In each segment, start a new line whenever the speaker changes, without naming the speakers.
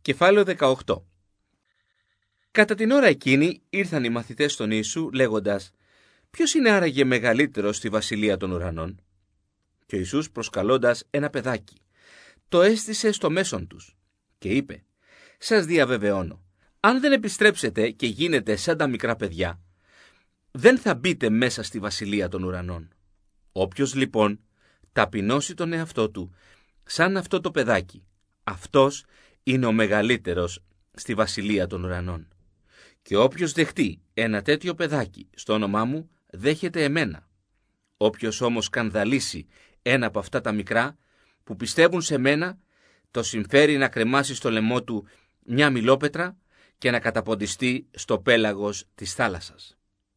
Κεφάλαιο 18. Κατά την ώρα εκείνη ήρθαν οι μαθητές στον Ιησού λέγοντας «Ποιος είναι άραγε μεγαλύτερος στη βασιλεία των ουρανών?» Και ο Ιησούς προσκαλώντας ένα παιδάκι, το έστησε στο μέσον τους και είπε «Σας διαβεβαιώνω, αν δεν επιστρέψετε και γίνετε σαν τα μικρά παιδιά, δεν θα μπείτε μέσα στη βασιλεία των ουρανών. Όποιος λοιπόν ταπεινώσει τον εαυτό του σαν αυτό το παιδάκι, αυτός είναι ο μεγαλύτερος στη βασιλεία των ουρανών. Και όποιος δεχτεί ένα τέτοιο παιδάκι στο όνομά μου, δέχεται εμένα. Όποιος όμως σκανδαλίσει ένα από αυτά τα μικρά που πιστεύουν σε μένα, το συμφέρει να κρεμάσει στο λαιμό του μια μιλόπετρα και να καταποντιστεί στο πέλαγος της θάλασσας.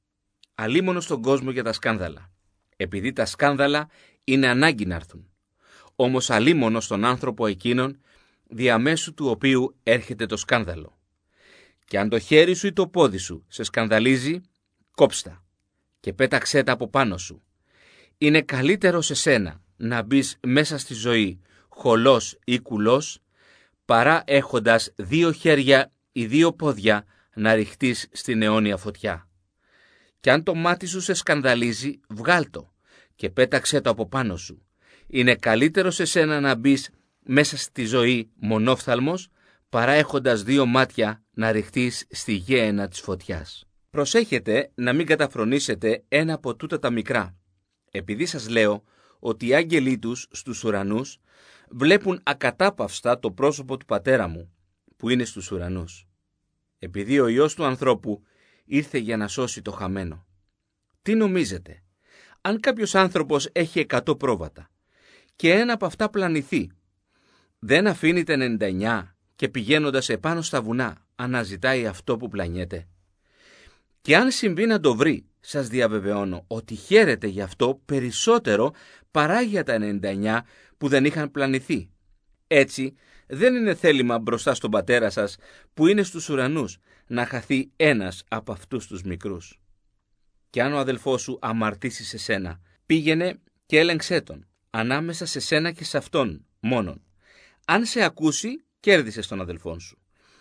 Αλίμονο στον κόσμο για τα σκάνδαλα, επειδή τα σκάνδαλα είναι ανάγκη να έρθουν. Όμως αλίμονο στον άνθρωπο εκείνον, διαμέσου του οποίου έρχεται το σκάνδαλο. Και αν το χέρι σου ή το πόδι σου σε σκανδαλίζει, κόψτα και πέταξέ τα από πάνω σου. Είναι καλύτερο σε σένα να μπεις μέσα στη ζωή χολός ή κουλός, παρά έχοντας 2 χέρια ή 2 πόδια να ρηχτείς στην αιώνια φωτιά. Και αν το μάτι σου σε σκανδαλίζει, βγάλ' το και πέταξέ το από πάνω σου. Είναι καλύτερο σε σένα να μπεις μέσα στη ζωή μονόφθαλμος, παρά έχοντας 2 μάτια να ρηχτείς στη γέενα της φωτιάς. Προσέχετε να μην καταφρονήσετε ένα από τούτα τα μικρά, επειδή σας λέω ότι οι άγγελοι τους στους ουρανούς βλέπουν ακατάπαυστα το πρόσωπο του Πατέρα μου που είναι στους ουρανούς. Επειδή ο Υιός του ανθρώπου ήρθε για να σώσει το χαμένο. Τι νομίζετε, αν κάποιος άνθρωπος έχει 100 πρόβατα και ένα από αυτά πλανηθεί, δεν αφήνει τα 99 και πηγαίνοντας επάνω στα βουνά αναζητάει αυτό που πλανιέται? Και αν συμβεί να το βρει, σας διαβεβαιώνω ότι χαίρεται γι' αυτό περισσότερο παρά για τα 99 που δεν είχαν πλανηθεί. Έτσι, δεν είναι θέλημα μπροστά στον Πατέρα σας που είναι στους ουρανούς να χαθεί ένας από αυτούς τους μικρούς. Και αν ο αδελφός σου αμαρτήσει σε σένα, πήγαινε και έλεγξέ τον, ανάμεσα σε σένα και σε αυτόν μόνον. Αν σε ακούσει, κέρδισες τον αδελφόν σου.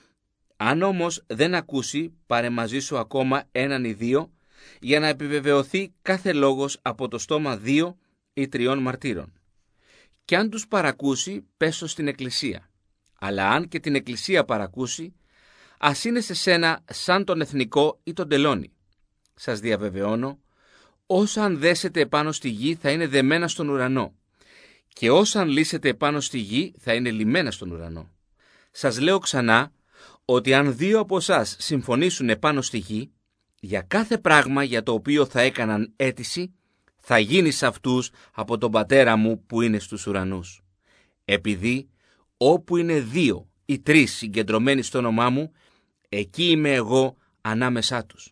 Αν όμως δεν ακούσει, πάρε μαζί σου ακόμα 1 ή 2, για να επιβεβαιωθεί κάθε λόγος από το στόμα 2 ή 3 μαρτύρων. Και αν τους παρακούσει, πες το στην εκκλησία. Αλλά αν και την εκκλησία παρακούσει, ας είναι σε σένα σαν τον εθνικό ή τον τελώνη. Σας διαβεβαιώνω, όσα αν δέσετε επάνω στη γη θα είναι δεμένα στον ουρανό, και όσα αν λύσετε επάνω στη γη θα είναι λυμμένα στον ουρανό. Σας λέω ξανά, ότι αν 2 από εσάς συμφωνήσουν επάνω στη γη, για κάθε πράγμα για το οποίο θα έκαναν αίτηση, θα γίνει σε αυτούς από τον Πατέρα μου που είναι στους ουρανούς. Επειδή όπου είναι 2 ή 3 συγκεντρωμένοι στο όνομά μου, εκεί είμαι εγώ ανάμεσά τους.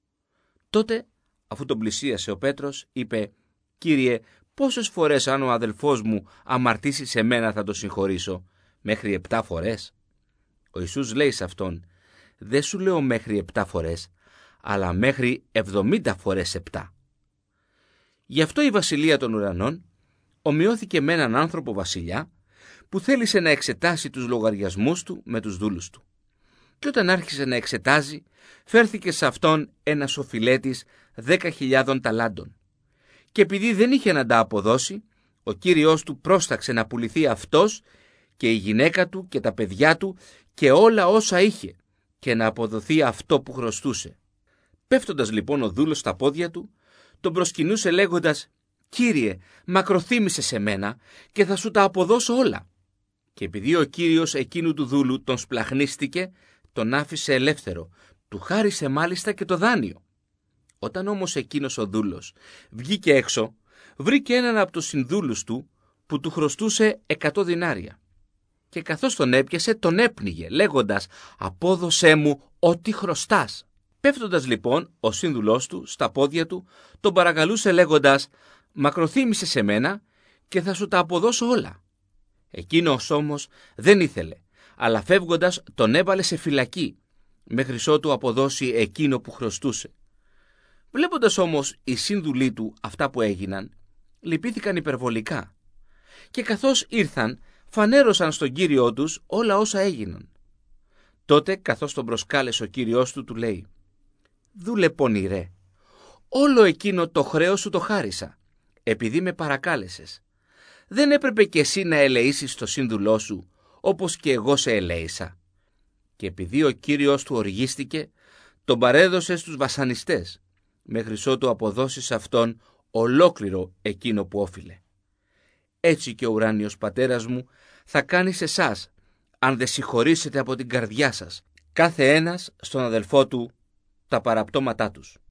Τότε, αφού τον πλησίασε ο Πέτρος, είπε «Κύριε, πόσες φορές αν ο αδελφός μου αμαρτήσει σε μένα θα το συγχωρήσω? Μέχρι 7 φορές? Ο Ιησούς λέει σε αυτόν «Δεν σου λέω μέχρι 7 φορές, αλλά μέχρι 70 φορές 7». Γι' αυτό η βασιλεία των ουρανών ομοιώθηκε με έναν άνθρωπο βασιλιά που θέλησε να εξετάσει τους λογαριασμούς του με τους δούλους του. Και όταν άρχισε να εξετάζει, φέρθηκε σε αυτόν ένας οφειλέτης 10.000 ταλάντων. Και επειδή δεν είχε να τα αποδώσει, ο κύριος του πρόσταξε να πουληθεί αυτός και η γυναίκα του και τα παιδιά του και όλα όσα είχε, και να αποδοθεί αυτό που χρωστούσε. Πέφτοντας λοιπόν ο δούλος στα πόδια του, τον προσκυνούσε λέγοντας «Κύριε, μακροθύμησε σε μένα και θα σου τα αποδώσω όλα». Και επειδή ο κύριος εκείνου του δούλου τον σπλαχνίστηκε, τον άφησε ελεύθερο, του χάρισε μάλιστα και το δάνειο. Όταν όμως εκείνος ο δούλος βγήκε έξω, βρήκε έναν από τους συνδούλους του που του χρωστούσε 100 δινάρια. Και καθώς τον έπιασε, τον έπνιγε λέγοντας «Απόδωσέ μου ό,τι χρωστάς». Πέφτοντας λοιπόν ο σύνδουλός του στα πόδια του, τον παρακαλούσε λέγοντας «Μακροθύμησε σε μένα και θα σου τα αποδώσω όλα». Εκείνος όμως δεν ήθελε, αλλά φεύγοντας τον έβαλε σε φυλακή, μέχρι ότου αποδώσει εκείνο που χρωστούσε. Βλέποντας όμως οι σύνδουλοι του αυτά που έγιναν, λυπήθηκαν υπερβολικά και καθώς ήρθαν, φανέρωσαν στον κύριό τους όλα όσα έγιναν. Τότε, καθώς τον προσκάλεσε ο Κύριος του, του λέει: «Δούλε πονηρέ, όλο εκείνο το χρέος σου το χάρισα, επειδή με παρακάλεσες. Δεν έπρεπε κι εσύ να ελεήσεις το σύνδουλό σου, όπως και εγώ σε ελέησα?» Και επειδή ο Κύριος του οργίστηκε, τον παρέδωσε στους βασανιστές, μέχρι ότου αποδώσει σε αυτόν ολόκληρο εκείνο που όφιλε. Έτσι και ο ουράνιος πατέρας μου θα κάνει σε εσάς, αν δεν συγχωρήσετε από την καρδιά σας κάθε ένας στον αδελφό του τα παραπτώματά τους.